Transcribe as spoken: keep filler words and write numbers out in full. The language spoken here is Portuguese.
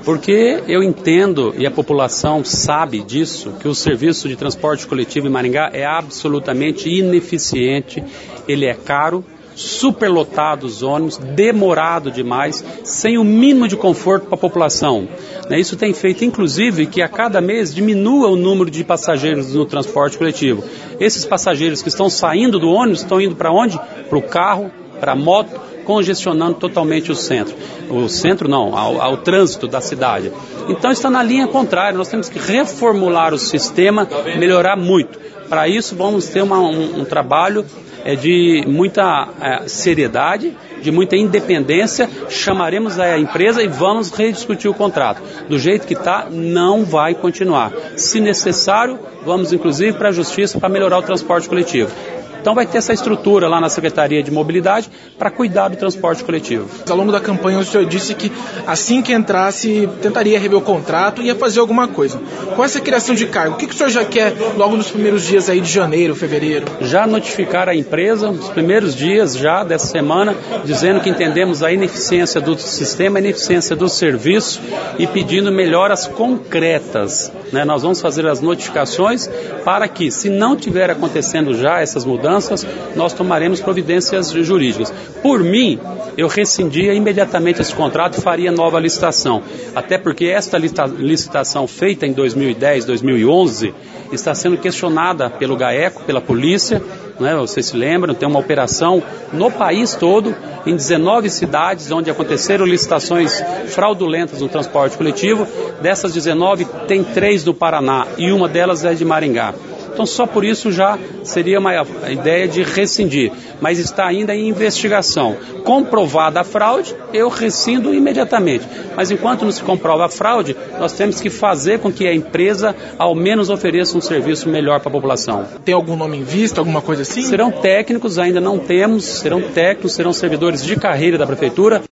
Porque eu entendo, e a população sabe disso, que o serviço de transporte coletivo em Maringá é absolutamente ineficiente, ele é caro, superlotado os ônibus, demorado demais, sem o mínimo de conforto para a população. Isso tem feito, inclusive, que a cada mês diminua o número de passageiros no transporte coletivo. Esses passageiros que estão saindo do ônibus estão indo para onde? Para o carro, para a moto, congestionando totalmente o centro. O centro não, ao, ao trânsito da cidade. Então está na linha contrária, nós temos que reformular o sistema, melhorar muito. Para isso vamos ter uma, um, um trabalho é, de muita é, seriedade, de muita independência, chamaremos a empresa e vamos rediscutir o contrato. Do jeito que está, não vai continuar. Se necessário, vamos inclusive para a justiça para melhorar o transporte coletivo. Então vai ter essa estrutura lá na Secretaria de Mobilidade para cuidar do transporte coletivo. Ao longo da campanha o senhor disse que assim que entrasse tentaria rever o contrato e ia fazer alguma coisa. Com essa criação de cargo, o que, que o senhor já quer logo nos primeiros dias aí de janeiro, fevereiro? Já notificar a empresa nos primeiros dias já dessa semana, dizendo que entendemos a ineficiência do sistema, a ineficiência do serviço e pedindo melhoras concretas. Né? Nós vamos fazer as notificações para que, se não tiver acontecendo já essas mudanças, nós tomaremos providências jurídicas. Por mim, eu rescindia imediatamente esse contrato e faria nova licitação. Até porque esta licitação feita em dois mil e dez, dois mil e onze, está sendo questionada pelo GAECO, pela polícia, né? Vocês se lembram, tem uma operação no país todo, em dezenove cidades, onde aconteceram licitações fraudulentas no transporte coletivo. Dessas dezenove, tem três do Paraná e uma delas é de Maringá. Então, só por isso já seria uma ideia de rescindir, mas está ainda em investigação. Comprovada a fraude, eu rescindo imediatamente. Mas enquanto não se comprova a fraude, nós temos que fazer com que a empresa ao menos ofereça um serviço melhor para a população. Tem algum nome em vista, alguma coisa assim? Serão técnicos, ainda não temos, serão técnicos, serão servidores de carreira da Prefeitura.